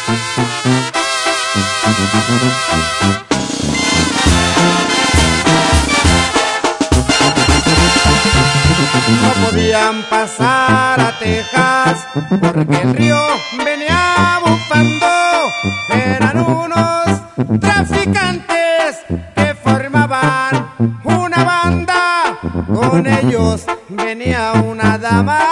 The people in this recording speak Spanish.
No podían pasar a Texas porque el río venía bufando. Eran unos traficantes que formaban una banda. Con ellos venía una dama